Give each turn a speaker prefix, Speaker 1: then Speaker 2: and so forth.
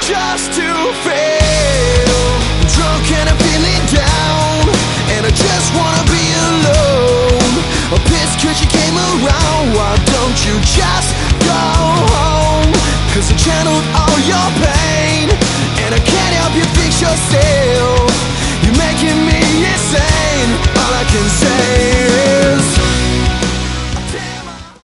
Speaker 1: just to fail. I'm drunk and I'm feeling down, and I just wanna be alone. I'm pissed cause you came around. Why don't you just go home? Cause I channeled all your pain, and I can't help you fix yourself.